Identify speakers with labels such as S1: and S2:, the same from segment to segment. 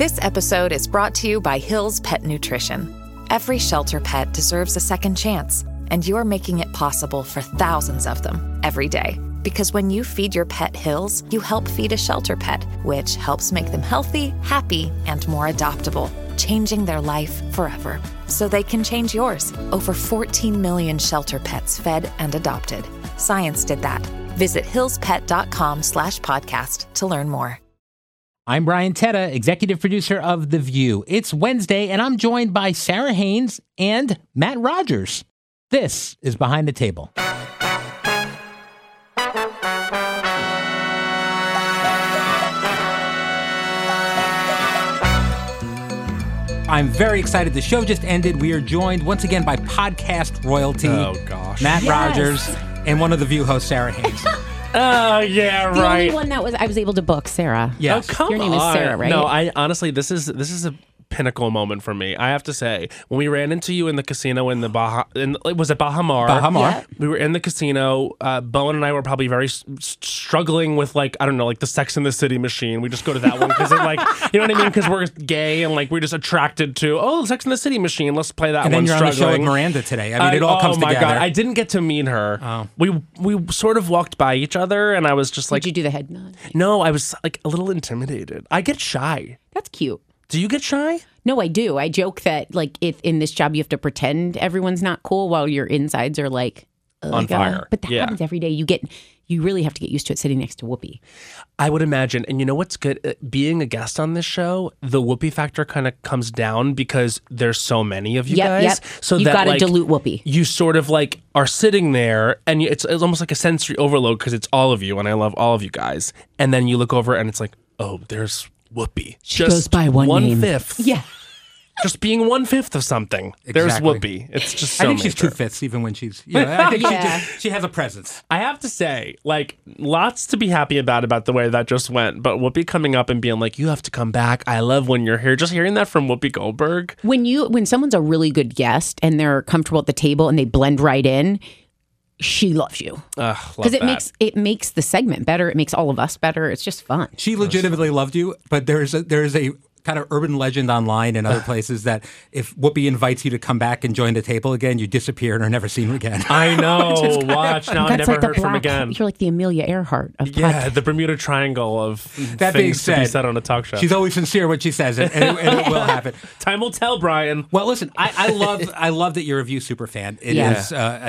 S1: This episode is brought to you by Hill's Pet Nutrition. Every shelter pet deserves a second chance, and you're making it possible for thousands of them every day. Because when you feed your pet Hill's, you help feed a shelter pet, which helps make them healthy, happy, and more adoptable, changing their life forever. So they can change yours. Over 14 million shelter pets fed and adopted. Science did that. Visit hillspet.com/podcast to learn more.
S2: I'm Brian Tetta, executive producer of The View. It's Wednesday, and I'm joined by Sarah Haynes and Matt Rogers. This is Behind the Table. I'm very excited. The show just ended. We are joined once again by podcast royalty.
S3: Oh, gosh.
S2: Matt Rogers and one of The View hosts, Sarah Haynes.
S3: Oh, yeah,
S4: the
S3: right.
S4: only one that I was able to book, Sarah.
S2: Yes.
S3: Oh, come
S4: Your name
S3: on.
S4: is Sarah, right?
S3: No, I honestly, this is a pinnacle moment for me. I have to say, when we ran into you in the casino in the was it Baha Mar?
S2: Baha Mar.
S4: Yeah.
S3: We were in the casino. Bowen and I were probably very struggling with the Sex and the City machine. We just go to that one because you know what I mean? Because we're gay and we're just attracted to Sex and the City machine. Let's play that
S2: And
S3: one.
S2: then you're on the show with Miranda today. I mean, it all comes together.
S3: Oh my God! I didn't get to meet her.
S2: Oh.
S3: We sort of walked by each other, and I was just
S4: Did you do the head nod?
S3: no, I was a little intimidated. I get shy.
S4: That's cute.
S3: Do you get shy?
S4: No, I do. I joke that if in this job you have to pretend everyone's not cool while your insides are
S3: on fire.
S4: But that happens every day. You really have to get used to it sitting next to Whoopi.
S3: I would imagine. And you know what's good? Being a guest on this show, the Whoopi factor kind of comes down because there's so many of you guys.
S4: Yep.
S3: So
S4: You've got to dilute Whoopi.
S3: You sort of are sitting there and it's almost like a sensory overload because it's all of you and I love all of you guys. And then you look over and it's oh, there's Whoopi.
S4: She goes by one name.
S3: 1/5.
S4: Yeah.
S3: Just being 1/5 of something. There's
S2: Exactly.
S3: Whoopi. It's just so
S2: I think she's
S3: major.
S2: 2/5 even when she's, I think
S4: Yeah.
S2: she has a presence.
S3: I have to say, lots to be happy about the way that just went. But Whoopi coming up and being you have to come back. I love when you're here. Just hearing that from Whoopi Goldberg.
S4: When someone's a really good guest and they're comfortable at the table and they blend right in, she loves you
S3: Because
S4: it makes the segment better. It makes all of us better. It's just fun.
S2: She legitimately loved you, but there's a kind of urban legend online and other places that if Whoopi invites you to come back and join the table again, you disappear and are never seen again.
S3: I know. Watch now. I've never heard from again.
S4: You're like the Amelia Earhart of
S3: Yeah,
S4: podcasts.
S3: the Bermuda Triangle of
S2: That being
S3: things to be
S2: said,
S3: said on a talk show.
S2: She's always sincere when she says it, and it will happen.
S3: Time will tell, Brian.
S2: Well, listen, I love that you're a View super fan. It is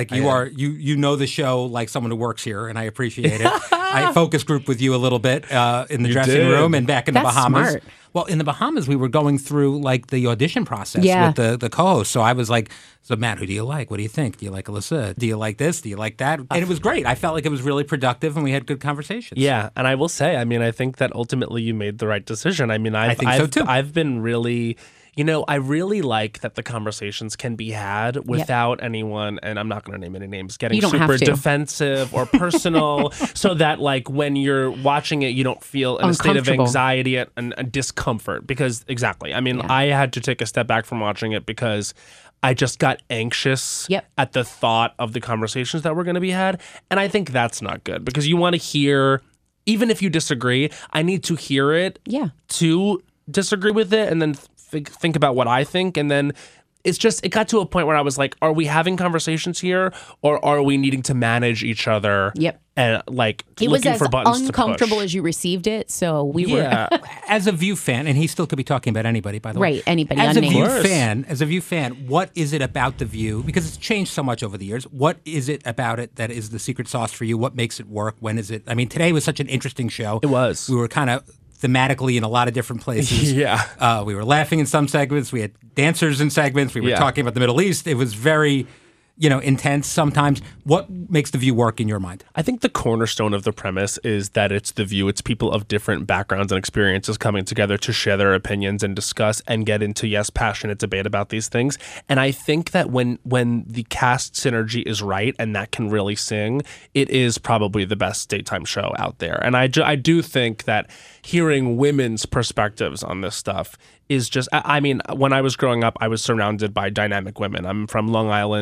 S2: you know the show like someone who works here, and I appreciate it. I focus group with you a little bit in the dressing
S3: did.
S2: room and back in the
S4: That's
S2: Bahamas.
S4: smart.
S2: Well, in the Bahamas, we were going through the audition process
S4: Yeah.
S2: with the co-host. So I was so Matt, who do you like? What do you think? Do you like Alyssa? Do you like this? Do you like that? And it was great. I felt like it was really productive, and we had good conversations.
S3: Yeah, and I will say, I think that ultimately you made the right decision. I think
S2: so too.
S3: I've been really, I really like that the conversations can be had without anyone, and I'm not going to name any names, getting
S4: You don't
S3: super
S4: have to.
S3: defensive or personal, so that when you're watching it, you don't feel in a state of
S4: Uncomfortable.
S3: anxiety and discomfort. Because exactly, I had to take a step back from watching it because I just got anxious at the thought of the conversations that were going to be had. And I think that's not good because you want to hear, even if you disagree, I need to hear it to disagree with it and then think about what I think. And then it got to a point where I was are we having conversations here or are we needing to manage each other?
S4: Yep.
S3: And
S4: It was
S3: looking
S4: as
S3: for buttons
S4: uncomfortable
S3: to push.
S4: as you received it, so we were
S2: As a View fan, and he still could be talking about anybody, by the way.
S4: right. Anybody
S2: As a
S4: unnamed.
S2: View fan, what is it about The View? Because it's changed so much over the years. What is it about it that is the secret sauce for you? What makes it work? When is it? I mean, today was such an interesting show.
S3: It was.
S2: We were kind of thematically in a lot of different places.
S3: Yeah.
S2: We were laughing in some segments. We had dancers in segments. We were talking about the Middle East. It was very, intense sometimes. What makes The View work in your mind?
S3: I think the cornerstone of the premise is that it's The View. It's people of different backgrounds and experiences coming together to share their opinions and discuss and get into, passionate debate about these things. And I think that when the cast synergy is right and that can really sing, it is probably the best daytime show out there. And I do think that hearing women's perspectives on this stuff is just, when I was growing up, I was surrounded by dynamic women. I'm from Long Island,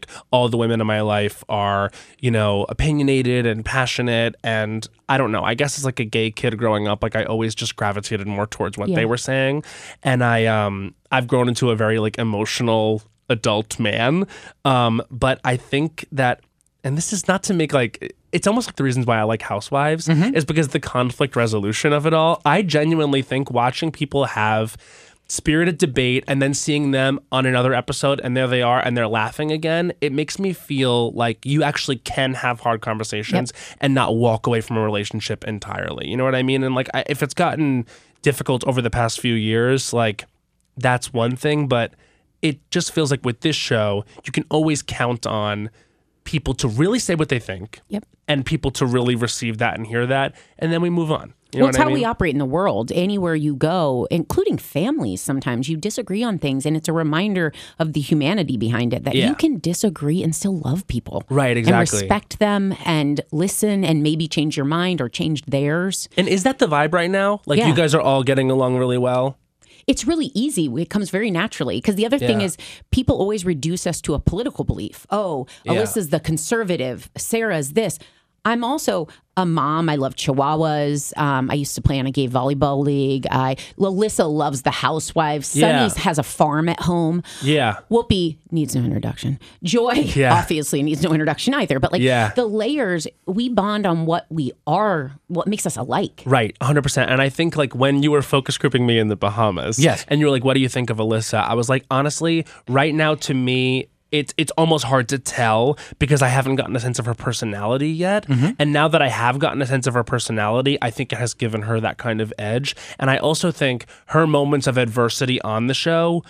S3: all the women in my life are, you know, opinionated and passionate. And I don't know, I guess as like a gay kid growing up, like I always just gravitated more towards what they were saying. And I've grown into a very like emotional adult man. But I think that, and this is not to make like, it's almost like the reasons why I like Housewives is because the conflict resolution of it all. I genuinely think watching people have spirited debate and then seeing them on another episode and there they are and they're laughing again, it makes me feel like you actually can have hard conversations and not walk away from a relationship entirely. You know what I mean? And like, if it's gotten difficult over the past few years, like that's one thing, but it just feels like with this show, you can always count on people to really say what they think and people to really receive that and hear that, and then we move on. You know
S4: it's how we operate in the world. Anywhere you go, including families, sometimes you disagree on things, and it's a reminder of the humanity behind it, that you can disagree and still love people.
S3: Right, exactly.
S4: And respect them and listen and maybe change your mind or change theirs.
S3: And is that the vibe right now? Like you guys are all getting along really well?
S4: It's really easy. It comes very naturally. Because the other thing is people always reduce us to a political belief. Oh, Alyssa's the conservative. Sarah's this. I'm also a mom. I love Chihuahuas. I used to play on a gay volleyball league. Alyssa loves the Housewives. Sunny has a farm at home.
S3: Yeah.
S4: Whoopi needs no introduction. Joy obviously needs no introduction either. But like the layers, we bond on what we are, what makes us alike.
S3: Right, 100%. And I think like when you were focus grouping me in the Bahamas, and you were like, what do you think of Alyssa? I was like, honestly, right now to me, it's almost hard to tell because I haven't gotten a sense of her personality yet. And now that I have gotten a sense of her personality, I think it has given her that kind of edge. And I also think her moments of adversity on the show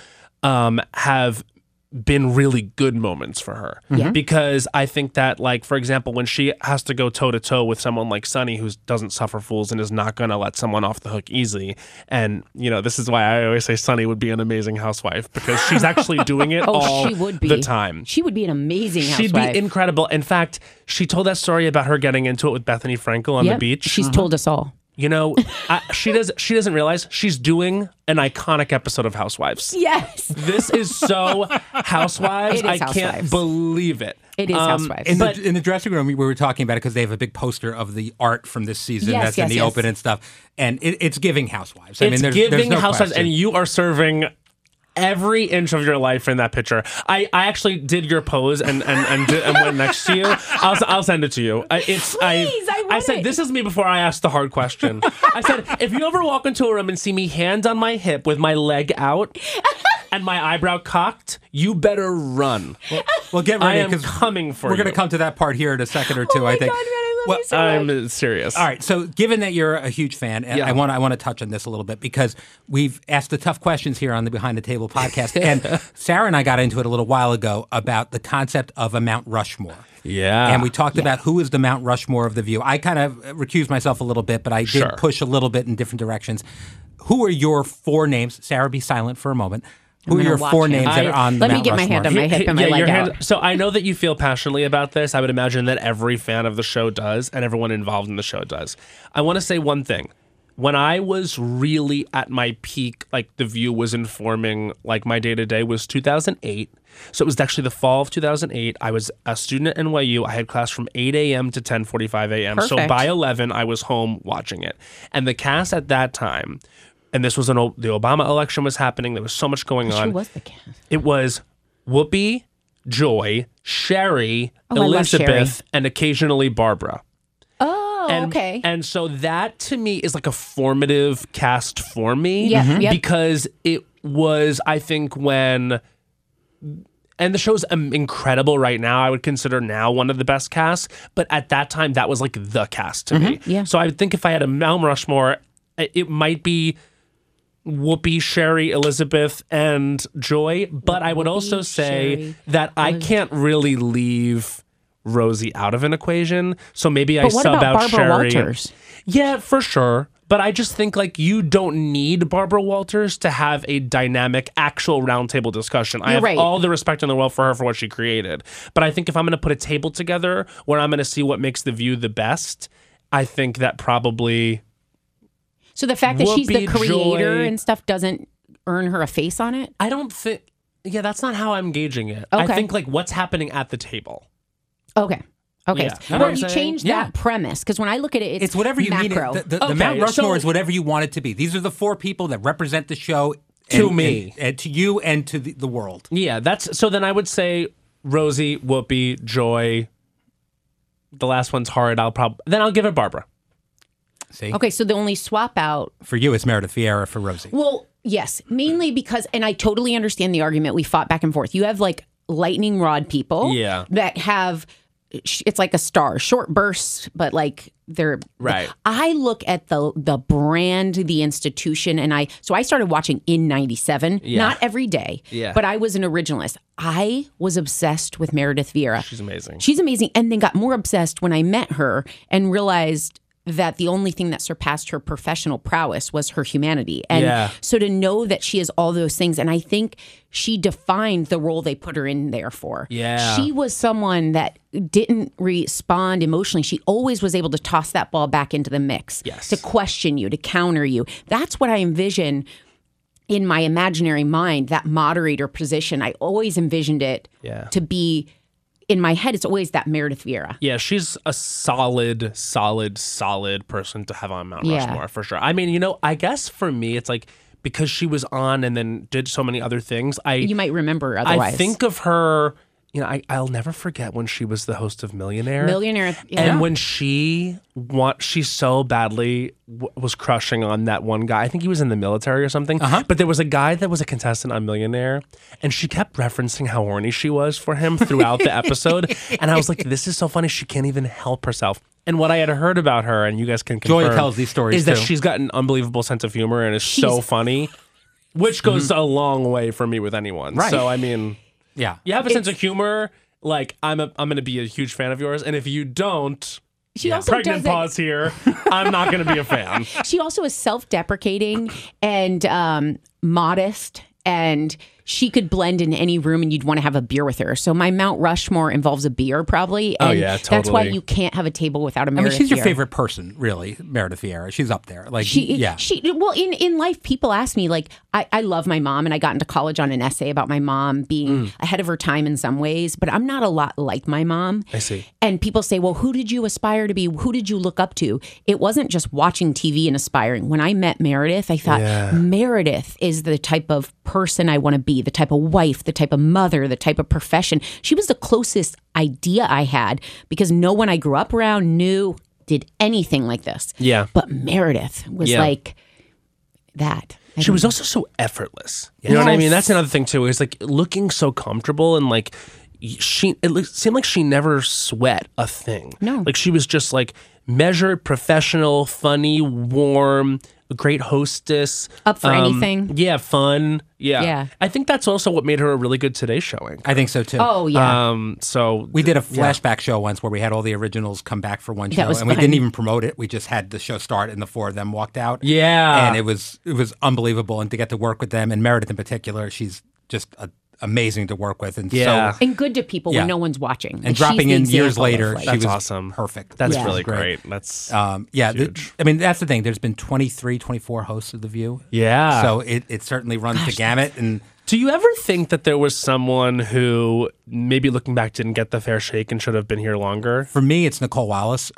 S3: have been really good moments for her. Because I think that, like, for example, when she has to go toe-to-toe with someone like Sunny who doesn't suffer fools and is not going to let someone off the hook easily, and, you know, this is why I always say Sunny would be an amazing housewife because she's actually doing it all the time.
S4: She would be an amazing housewife.
S3: She'd be incredible. In fact, she told that story about her getting into it with Bethany Frankel on the beach.
S4: She's told us all.
S3: You know, she doesn't realize she's doing an iconic episode of Housewives.
S4: Yes.
S3: This is so Housewives.
S4: It is
S3: I can't believe it.
S4: It is Housewives.
S2: In the dressing room, we were talking about it because they have a big poster of the art from this season that's in the open and stuff. And it's giving Housewives.
S3: It's giving
S2: no
S3: Housewives,
S2: question.
S3: and you are serving every inch of your life in that picture. I actually did your pose and went next to you. I'll send it to you. I said, this is me before I asked the hard question. I said, if you ever walk into a room and see me hand on my hip with my leg out and my eyebrow cocked, you better run.
S2: Well, get ready.
S3: I am coming for you.
S2: We're going to come to that part here in a second or two, I think.
S4: God, I love you so much.
S3: I'm serious.
S2: All right. So, given that you're a huge fan, and I want to touch on this a little bit because we've asked the tough questions here on the Behind the Table podcast, and Sarah and I got into it a little while ago about the concept of a Mount Rushmore.
S3: Yeah.
S2: And we talked about who is the Mount Rushmore of The View. I kind of recused myself a little bit, but I did push a little bit in different directions. Who are your four names? Sarah, be silent for a moment. Who are your four names that are on the Mount Rushmore?
S4: Let me get my hand on my hip and my leg out.
S3: So I know that you feel passionately about this. I would imagine that every fan of the show does and everyone involved in the show does. I want to say one thing. When I was really at my peak, like The View was informing like my day-to-day was 2008. So it was actually the fall of 2008. I was a student at NYU. I had class from 8 a.m. to 10:45 a.m.
S4: Perfect.
S3: So by 11, I was home watching it. And the cast at that time, and this was the Obama election was happening. There was so much going on.
S4: Who was the cast?
S3: It was Whoopi, Joy, Sherry,
S4: I love
S3: Elizabeth,
S4: Sherry.
S3: and occasionally Barbara.
S4: Okay.
S3: And so that to me is like a formative cast for me.
S4: Yeah.
S3: Because it was, I think, when... And the show's incredible right now. I would consider now one of the best casts. But at that time, that was like the cast to me.
S4: Yeah.
S3: So I would think if I had a Mount Rushmore, it might be Whoopi, Sherry, Elizabeth, and Joy. But I would also say
S4: Sherry,
S3: that I can't really leave Rosie out of an equation. So maybe I
S4: But what
S3: sub
S4: about
S3: out
S4: Barbara
S3: Sherry.
S4: Walters?
S3: Yeah, for sure. But I just think like you don't need Barbara Walters to have a dynamic, actual roundtable discussion. I have all the respect in the world for her for what she created. But I think if I'm going to put a table together where I'm going to see what makes The View the best, I think that probably...
S4: So the fact that she's the
S3: Whoopi,
S4: creator
S3: Joy,
S4: and stuff doesn't earn her a face on it?
S3: I don't think... Yeah, that's not how I'm gauging it.
S4: Okay.
S3: I think like what's happening at the table.
S4: Okay.
S3: Yeah.
S4: Well, you changed that premise because when I look at it, it's
S2: whatever you
S4: macro.
S2: mean. The Mount Rushmore is whatever you want it to be. These are the 4 people that represent the show
S3: to me,
S2: and to you, and to the world.
S3: Yeah, that's so. Then I would say Rosie, Whoopi, Joy. The last one's hard. I'll give it Barbara.
S2: See?
S4: Okay, so the only swap out
S2: for you is Meredith Vieira for Rosie.
S4: Well, yes, mainly because, and I totally understand the argument. We fought back and forth. You have like lightning rod people, that have. It's like a star, short bursts, but like they're
S3: right.
S4: I look at the brand, the institution, and I started watching in '97, not every day, but I was an originalist. I was obsessed with Meredith Vieira. She's amazing, and then got more obsessed when I met her and realized that the only thing that surpassed her professional prowess was her humanity. And so to know that she is all those things, and I think she defined the role they put her in there for.
S3: Yeah.
S4: She was someone that didn't respond emotionally. She always was able to toss that ball back into the mix, to question you, to counter you. That's what I envision in my imaginary mind, that moderator position. I always envisioned it to be... In my head, it's always that Meredith Vieira.
S3: Yeah, she's a solid person to have on Mount Rushmore, for sure. I mean, I guess for me, it's like, because she was on and then did so many other things,
S4: you might remember otherwise.
S3: I think of her, I'll never forget when she was the host of Millionaire. And when she so badly was crushing on that one guy. I think he was in the military or something. But there was a guy that was a contestant on Millionaire, and she kept referencing how horny she was for him throughout the episode. And I was like, this is so funny. She can't even help herself. And what I had heard about her, and you guys can confirm,
S2: Joy tells these stories
S3: is that she's got an unbelievable sense of humor and is so funny, which goes a long way for me with anyone.
S2: Right.
S3: So, I mean...
S2: Yeah,
S3: you have a sense of humor. Like I'm going to be a huge fan of yours, and if you don't,
S4: she also
S3: pregnant pause here. I'm not going to be a fan.
S4: She also is self-deprecating and modest, and she could blend in any room, and you'd want to have a beer with her. So my Mount Rushmore involves a beer, probably. And
S3: totally.
S4: That's why you can't have a table without a Meredith.
S2: She's your favorite person, really, Meredith Vieira. She's up there. Like,
S4: Well, in life, people ask me, like, I love my mom, and I got into college on an essay about my mom being ahead of her time in some ways, but I'm not a lot like my mom.
S3: I see.
S4: And people say, well, who did you aspire to be? Who did you look up to? It wasn't just watching TV and aspiring. When I met Meredith, I thought, Meredith is the type of person I want to be, the type of wife, the type of mother, the type of profession. She was the closest idea I had because no one I grew up around did anything like this.
S3: Yeah.
S4: But Meredith was like that.
S3: She was also so effortless. You know what I mean? That's another thing too. Is like looking so comfortable, and like it seemed like she never sweat a thing.
S4: No.
S3: Like she was just like measured, professional, funny, warm, a great hostess.
S4: Up for anything.
S3: Yeah, fun. Yeah. I think that's also what made her a really good Today Show anchor.
S2: I think so too.
S4: Oh, yeah.
S3: So
S2: we did a flashback show once where we had all the originals come back for one show, and we didn't even promote it. We just had the show start, and the 4 of them walked out.
S3: Yeah.
S2: And it was unbelievable, and to get to work with them, and Meredith in particular, she's just amazing to work with, and
S4: and good to people when no one's watching.
S2: And dropping in years later, she was
S3: awesome.
S2: Perfect.
S3: That's really great. That's huge.
S2: I mean, that's the thing. There's been 23, 24 hosts of The View.
S3: Yeah.
S2: So it certainly runs the gamut. And
S3: do you ever think that there was someone who maybe looking back didn't get the fair shake and should have been here longer?
S2: For me, it's Nicole Wallace.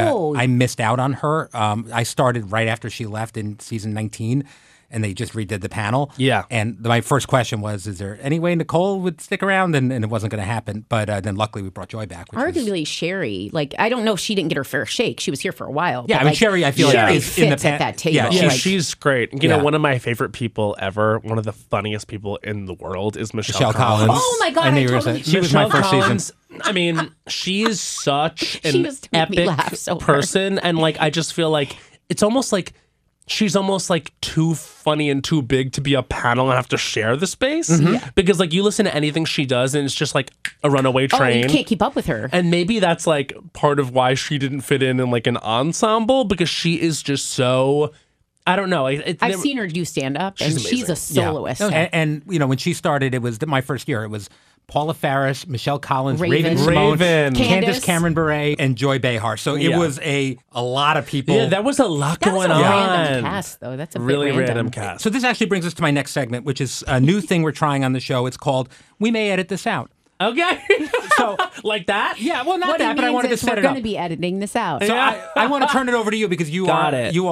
S2: I missed out on her. I started right after she left in season 19. And they just redid the panel.
S3: Yeah.
S2: And my first question was, is there any way Nicole would stick around? And it wasn't going to happen. But then luckily we brought Joy back.
S4: Arguably, Sherry, like, I don't know if she didn't get her fair shake. She was here for a while.
S2: Yeah, I mean, Sherry, I feel
S4: Sherry
S2: like
S4: fits
S2: in the
S4: at that table.
S3: Yeah, she's great. You know, one of my favorite people ever, one of the funniest people in the world is Michelle Collins.
S4: Oh my God,
S2: she was my first season.
S3: I mean, she is such an epic person. And like, I just feel like it's almost like she's almost like too funny and too big to be a panel and have to share the space. Because like you listen to anything she does and it's just like a runaway train.
S4: You can't keep up with her.
S3: And maybe that's like part of why she didn't fit in like an ensemble, because she is just so I don't know.
S4: I've seen her do stand-up, and she's a soloist.
S2: Yeah. And when she started, it was my first year. It was Paula Faris, Michelle Collins, Raven Simone, Candace Cameron Bure, and Joy Behar. So it was a lot of people.
S3: Yeah, that was a lot going on.
S4: Random cast, though. That's a
S3: really
S4: bit
S3: random cast.
S2: So this actually brings us to my next segment, which is a new thing we're trying on the show. It's called We May Edit This Out.
S3: Okay. So like that?
S2: Yeah, well, not that, but I wanted to set it up.
S4: We're going to be editing this out.
S2: So I want to turn it over to you because you are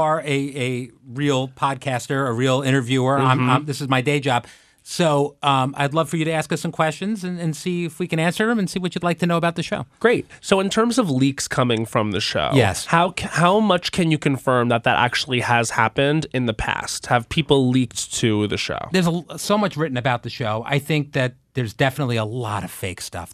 S2: a real podcaster, a real interviewer. This is my day job. So I'd love for you to ask us some questions and see if we can answer them and see what you'd like to know about the show.
S3: Great. So in terms of leaks coming from the show,
S2: yes.
S3: How much can you confirm that actually has happened in the past? Have people leaked to the show?
S2: There's so much written about the show. I think that there's definitely a lot of fake stuff.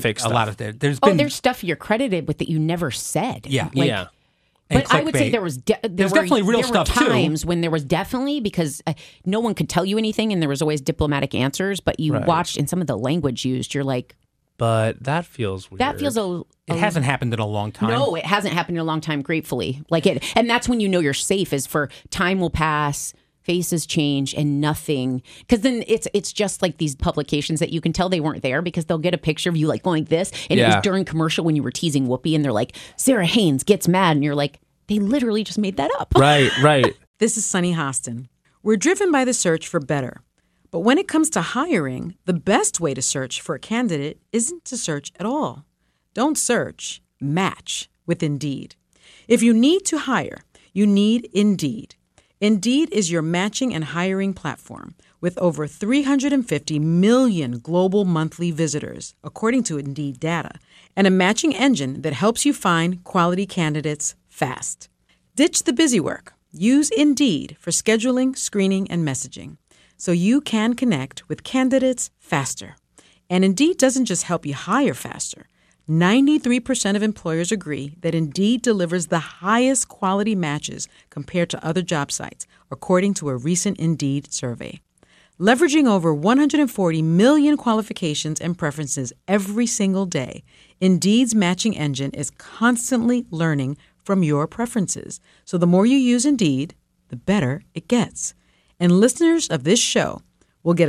S4: There's stuff you're credited with that you never said.
S2: Yeah.
S3: Yeah.
S4: But I would say there's
S2: definitely real stuff too.
S4: There were times when there was definitely, because no one could tell you anything and there was always diplomatic answers, but you watched in some of the language used, you're like...
S3: But that feels weird.
S4: That feels
S2: It hasn't happened in a long time.
S4: No, it hasn't happened in a long time, gratefully. And that's when you know you're safe, is for time will pass, faces change, and nothing. Because then it's just like these publications that you can tell they weren't there because they'll get a picture of you like going this. And it was during commercial when you were teasing Whoopi and they're like, Sarah Haynes gets mad. And you're like, they literally just made that up.
S3: Right.
S5: This is Sunny Hostin. We're driven by the search for better. But when it comes to hiring, the best way to search for a candidate isn't to search at all. Don't search, match with Indeed. If you need to hire, you need Indeed. Indeed is your matching and hiring platform with over 350 million global monthly visitors, according to Indeed data, and a matching engine that helps you find quality candidates fast. Ditch the busy work. Use Indeed for scheduling, screening, and messaging so you can connect with candidates faster. And Indeed doesn't just help you hire faster. 93% of employers agree that Indeed delivers the highest quality matches compared to other job sites, according to a recent Indeed survey. Leveraging over 140 million qualifications and preferences every single day, Indeed's matching engine is constantly learning from your preferences. So the more you use Indeed, the better it gets. And listeners of this show will get a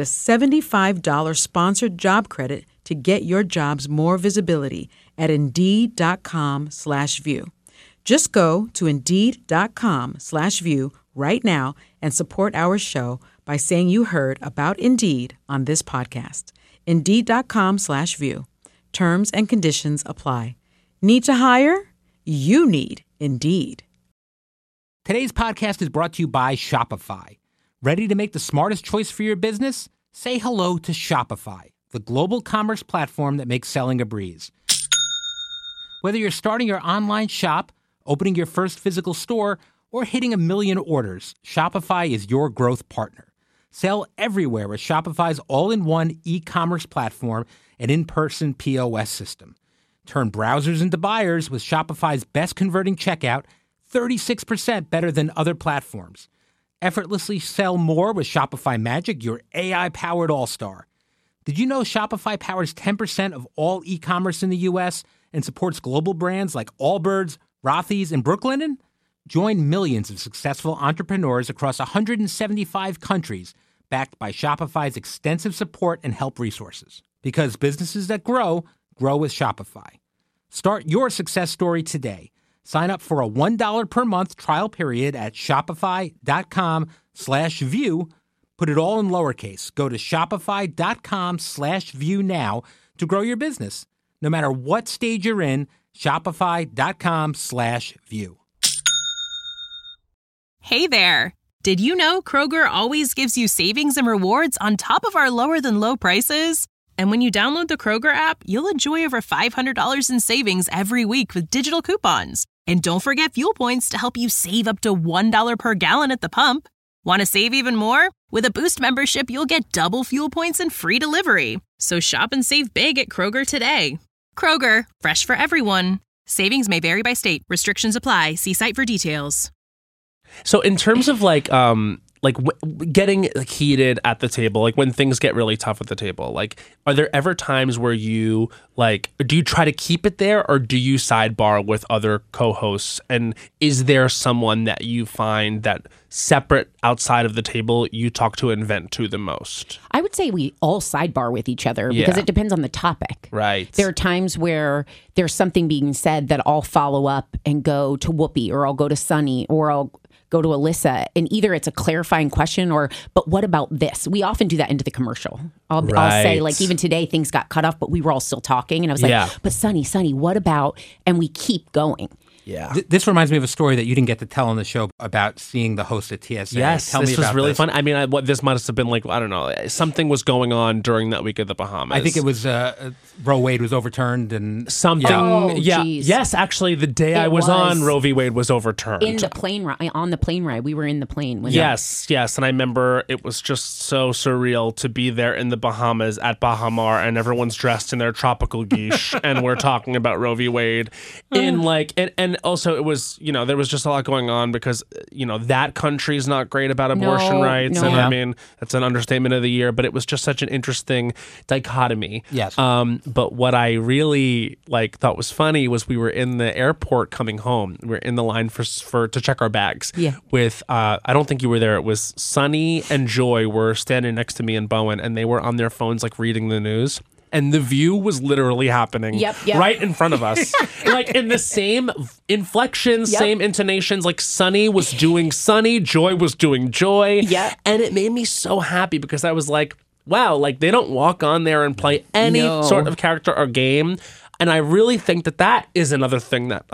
S5: $75 sponsored job credit to get your jobs more visibility at Indeed.com/view. Just go to Indeed.com/view right now and support our show by saying you heard about Indeed on this podcast. Indeed.com/view. Terms and conditions apply. Need to hire? You need Indeed.
S2: Today's podcast is brought to you by Shopify. Ready to make the smartest choice for your business? Say hello to Shopify, the global commerce platform that makes selling a breeze. Whether you're starting your online shop, opening your first physical store, or hitting 1 million orders, Shopify is your growth partner. Sell everywhere with Shopify's all-in-one e-commerce platform and in-person POS system. Turn browsers into buyers with Shopify's best-converting checkout, 36% better than other platforms. Effortlessly sell more with Shopify Magic, your AI-powered all-star. Did you know Shopify powers 10% of all e-commerce in the U.S. and supports global brands like Allbirds, Rothy's, and Brooklinen? Join millions of successful entrepreneurs across 175 countries, backed by Shopify's extensive support and help resources. Because businesses that grow with Shopify. Start your success story today. Sign up for a $1 per month trial period at shopify.com/view. Put it all in lowercase. Go to shopify.com/view now to grow your business. No matter what stage you're in, shopify.com/view.
S6: Hey there. Did you know Kroger always gives you savings and rewards on top of our lower than low prices? And when you download the Kroger app, you'll enjoy over $500 in savings every week with digital coupons. And don't forget fuel points to help you save up to $1 per gallon at the pump. Want to save even more? With a Boost membership, you'll get double fuel points and free delivery. So shop and save big at Kroger today. Kroger, fresh for everyone. Savings may vary by state. Restrictions apply. See site for details.
S3: So in terms of like getting heated at the table, like when things get really tough at the table, like are there ever times where you do you try to keep it there, or do you sidebar with other co-hosts? And is there someone that you find that separate outside of the table you talk to and vent to the most?
S4: I would say we all sidebar with each other because it depends on the topic.
S3: Right.
S4: There are times where there's something being said that I'll follow up and go to Whoopi, or I'll go to Sunny, or I'll go to Alyssa, and either it's a clarifying question but what about this? We often do that into the commercial. I'll say, like, even today things got cut off, but we were all still talking. And I was like, but Sunny, what about? And we keep going.
S3: Yeah.
S2: This reminds me of a story that you didn't get to tell on the show about seeing the host at TSA.
S3: Yes, this was really fun. I mean, this must have been I don't know, something was going on during that week of the Bahamas.
S2: I think it was Roe Wade was overturned and
S3: something.
S4: Oh,
S3: yeah.
S4: Geez.
S3: Yes, actually, the day I was on, Roe v. Wade was overturned.
S4: On the plane ride. We were in the plane.
S3: Yes. And I remember it was just so surreal to be there in the Bahamas at Bahamar, and everyone's dressed in their tropical geesh, and we're talking about Roe v. Wade and also it was, there was just a lot going on because, that country's not great about abortion rights.
S4: No.
S3: And I mean, that's an understatement of the year, but it was just such an interesting dichotomy.
S2: Yes.
S3: But what I really thought was funny was we were in the airport coming home. We were in the line to check our bags.
S4: Yeah.
S3: With, I don't think you were there. It was Sunny and Joy were standing next to me and Bowen, and they were on their phones, reading the news. And The View was literally happening right in front of us. In the same inflections, same intonations. Sunny was doing Sunny, Joy was doing Joy.
S4: Yeah.
S3: And it made me so happy because I was like, wow, they don't walk on there and play any sort of character or game. And I really think that is another thing that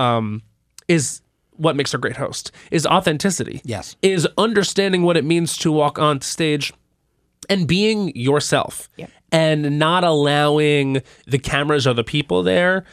S3: is what makes a great host, is authenticity.
S2: Yes.
S3: Is understanding what it means to walk on stage and being yourself.
S4: Yep.
S3: And not allowing the cameras or the people there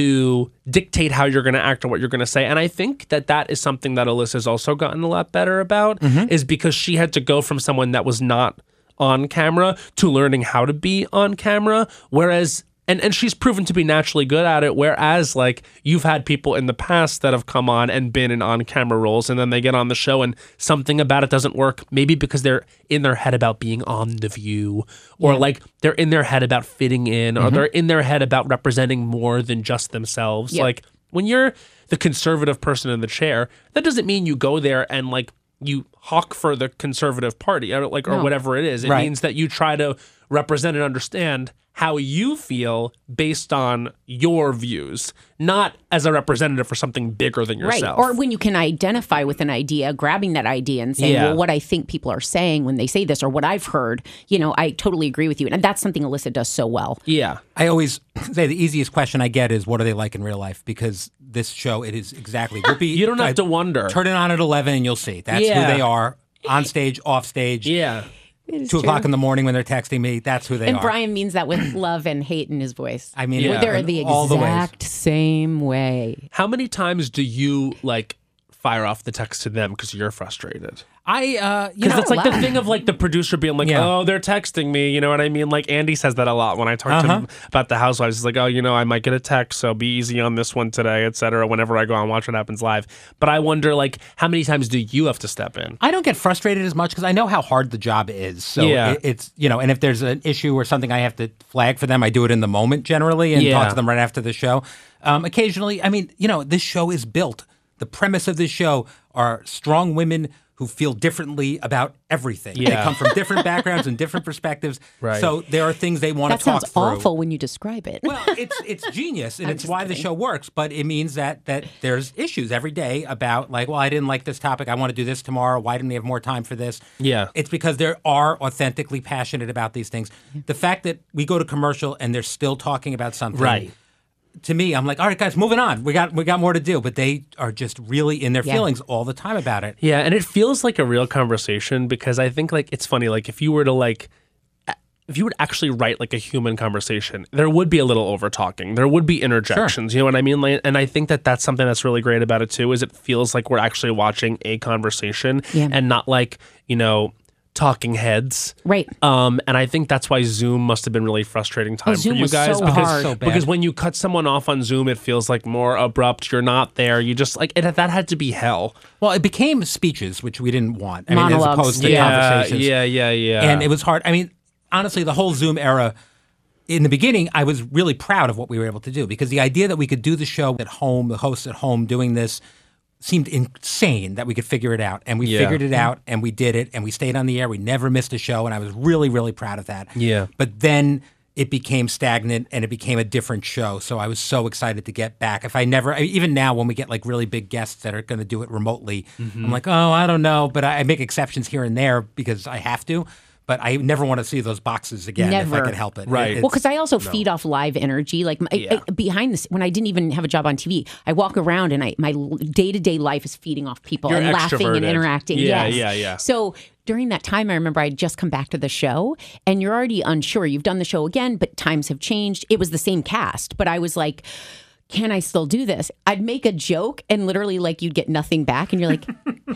S3: to dictate how you're going to act or what you're going to say. And I think that is something that Alyssa's also gotten a lot better about, is because she had to go from someone that was not on camera to learning how to be on camera, whereas and she's proven to be naturally good at it, whereas you've had people in the past that have come on and been in on-camera roles, and then they get on the show and something about it doesn't work, maybe because they're in their head about being on The View, or they're in their head about fitting in, or they're in their head about representing more than just themselves.
S4: Yep.
S3: When you're the conservative person in the chair, that doesn't mean you go there and you hawk for the conservative party or whatever it is. It means that you try to represent and understand how you feel based on your views, not as a representative for something bigger than yourself.
S4: Right. Or when you can identify with an idea, grabbing that idea and saying, well, what I think people are saying when they say this, or what I've heard, I totally agree with you. And that's something Alyssa does so well.
S3: Yeah.
S2: I always say the easiest question I get is, what are they like in real life? Because this show, it is exactly.
S3: You don't have to wonder.
S2: Turn it on at 11 and you'll see. That's who they are, on stage, off stage.
S3: Yeah.
S2: 2 o'clock in the morning when they're texting me, that's who they are.
S4: And Brian means that with love and hate in his voice.
S2: I mean,
S4: they're the exact same way.
S3: How many times do you fire off the text to them because you're frustrated? Because it's the thing of the producer being oh, they're texting me, you know what I mean? Andy says that a lot when I talk to him about the Housewives. He's like, oh, I might get a text, so be easy on this one today, etc. Whenever I go on Watch What Happens Live. But I wonder, how many times do you have to step in?
S2: I don't get frustrated as much because I know how hard the job is. So it's, and if there's an issue or something I have to flag for them, I do it in the moment generally and talk to them right after the show. Occasionally, I mean, this show is built. The premise of this show are strong women who feel differently about everything.
S3: Yeah.
S2: They come from different backgrounds and different perspectives.
S3: Right.
S2: So there are things they want to talk through.
S4: That sounds awful when you describe it.
S2: Well, it's genius, and it's why the show works. But it means that there's issues every day about well, I didn't like this topic. I want to do this tomorrow. Why didn't we have more time for this?
S3: Yeah.
S2: It's because they are authentically passionate about these things. The fact that we go to commercial and they're still talking about something.
S3: Right.
S2: To me, I'm like, all right, guys, moving on. We got more to do, but they are just really in their feelings all the time about it.
S3: Yeah, and it feels like a real conversation because I think it's funny. If you were to if you would actually write a human conversation, there would be a little over talking. There would be interjections. Sure. You know what I mean? And I think that's something that's really great about it too. Is it feels like we're actually watching a conversation and not talking heads.
S4: Right.
S3: And I think that's why Zoom must have been really frustrating time for you guys.
S4: So hard.
S3: Because when you cut someone off on Zoom, it feels like more abrupt. You're not there. You just that had to be hell.
S2: Well, it became speeches, which we didn't want.
S4: Monologues.
S2: As opposed to conversations.
S3: Yeah.
S2: And it was hard. I mean, honestly, the whole Zoom era, in the beginning, I was really proud of what we were able to do because the idea that we could do the show at home, the hosts at home doing this, seemed insane that we could figure it out. And we figured it out, and we did it, and we stayed on the air. We never missed a show, and I was really, really proud of that.
S3: Yeah.
S2: But then it became stagnant, and it became a different show. So I was so excited to get back. Even now when we get like really big guests that are going to do it remotely, I'm like, oh, I don't know. But I make exceptions here and there because I have to. But I never want to see those boxes again if I can help it.
S3: Right.
S4: Well, because I also feed off live energy. Like behind this, when I didn't even have a job on TV, I walk around and my day-to-day life is feeding off people and laughing and interacting.
S3: Yeah.
S4: So during that time, I remember I'd just come back to the show and you're already unsure. You've done the show again, but times have changed. It was the same cast, but I was like, can I still do this? I'd make a joke and literally like you'd get nothing back and you're like...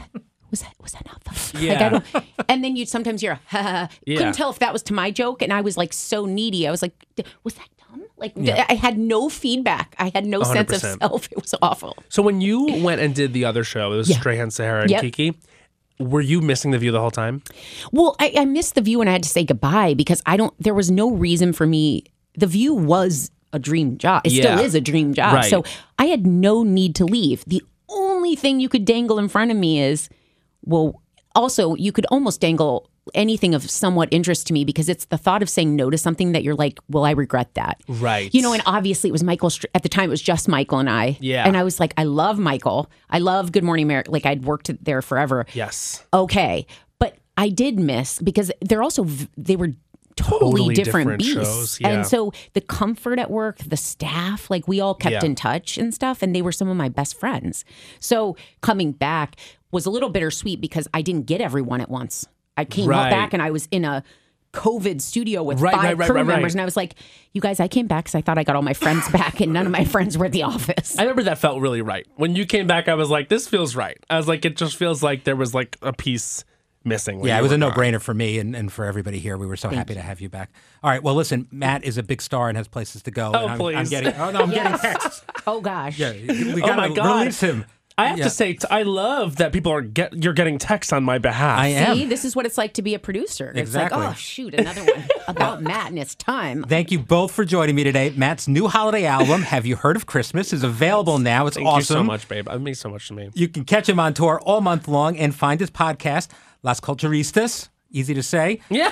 S4: Was that not funny?
S3: Yeah.
S4: And then you'd sometimes hear, couldn't tell if that was to my joke. And I was like so needy. I was like, was that dumb? Like I had no feedback. I had no 100%. Sense of self. It was awful.
S3: So when you went and did the other show, it was Strahan, Sahara, and Kiki. Were you missing The View the whole time?
S4: Well, I missed The View and I had to say goodbye because there was no reason for me. The View was a dream job. It still is a dream job.
S3: Right.
S4: So I had no need to leave. The only thing you could dangle in front of me is, well, also, you could almost dangle anything of somewhat interest to me because it's the thought of saying no to something that you're like, well, I regret that.
S3: Right.
S4: And obviously it was Michael, at the time it was just Michael and I.
S3: Yeah.
S4: And I was like, I love Michael. I love Good Morning America. Like I'd worked there forever.
S3: Yes.
S4: Okay. But I did miss because they were totally different beasts.
S3: Shows, yeah.
S4: And so the comfort at work, the staff, like we all kept in touch and stuff. And they were some of my best friends. So coming back was a little bittersweet because I didn't get everyone at once. I came back and I was in a COVID studio with 5 crew members. And I was like, you guys, I came back because I thought I got all my friends back and none of my friends were at the office.
S3: I remember that felt really right. When you came back, I was like, this feels right. I was like, it just feels like there was like a piece missing.
S2: Yeah, it was a no-brainer for me and for everybody here. We were so happy to have you back. All right, well, listen, Matt is a big star and has places to go.
S3: Oh, please.
S2: I'm getting texts.
S4: Oh, gosh.
S2: Yeah, we got to release him.
S3: I have to say, I love that people you're getting texts on my behalf.
S2: I am.
S4: See, this is what it's like to be a producer.
S2: Exactly.
S4: It's like, oh, shoot, another one about Matt and it's time.
S2: Thank you both for joining me today. Matt's new holiday album, Have You Heard of Christmas, is available now. It's awesome.
S3: Thank you so much, babe. It means so much to me.
S2: You can catch him on tour all month long and find his podcast, Las Culturistas. Easy to say.
S3: Yeah.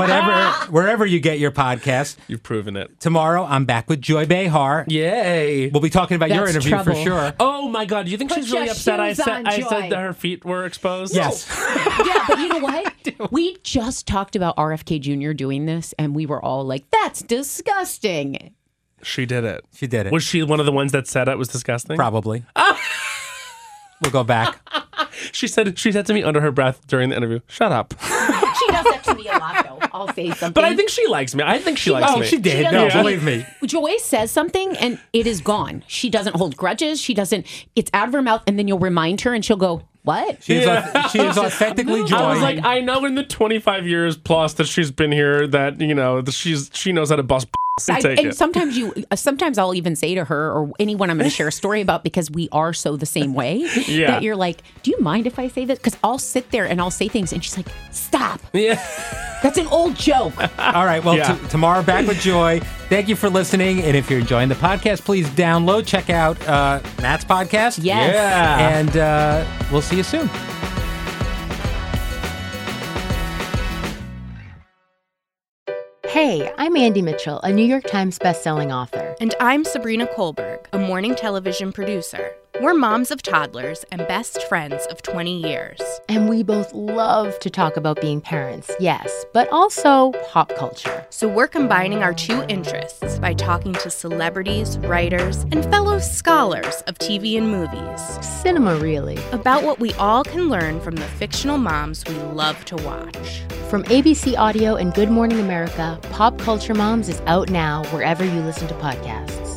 S2: Wherever you get your podcast.
S3: You've proven it.
S2: Tomorrow, I'm back with Joy Behar.
S3: Yay.
S2: We'll be talking about your interview for sure.
S3: Oh, my God. Do you think she's really upset I said that her feet were exposed?
S2: Yes.
S4: Yeah, but you know what? We just talked about RFK Jr. doing this, and we were all like, that's disgusting.
S3: She did it.
S2: She did it.
S3: Was she one of the ones that said it was disgusting?
S2: Probably. We'll go back.
S3: She said to me under her breath during the interview, shut up.
S4: She does that to me a lot, though. I'll say something.
S3: But I think she likes me. I think she likes me.
S2: Oh, she did. No, believe me.
S4: Joy says something and it is gone. She doesn't hold grudges. It's out of her mouth and then you'll remind her and she'll go, what?
S2: She is authentically Joy.
S3: I was like, I know in the 25 years plus that she's been here that, she knows how to bust and
S4: sometimes I'll even say to her or anyone I'm going to share a story about because we are so the same way that you're like, do you mind if I say this? Because I'll sit there and I'll say things and she's like, stop.
S3: Yeah.
S4: That's an old joke.
S2: All right. Well, tomorrow back with Joy. Thank you for listening. And if you're enjoying the podcast, please check out Matt's podcast.
S4: Yes.
S3: Yeah.
S2: And we'll see you soon.
S7: Hey, I'm Andy Mitchell, a New York Times bestselling author.
S8: And I'm Sabrina Kohlberg, a morning television producer. We're moms of toddlers and best friends of 20 years.
S7: And we both love to talk about being parents, yes, but also pop culture.
S8: So we're combining our two interests by talking to celebrities, writers, and fellow scholars of TV and movies.
S7: Cinema, really.
S8: About what we all can learn from the fictional moms we love to watch.
S7: From ABC Audio and Good Morning America, Pop Culture Moms is out now wherever you listen to podcasts.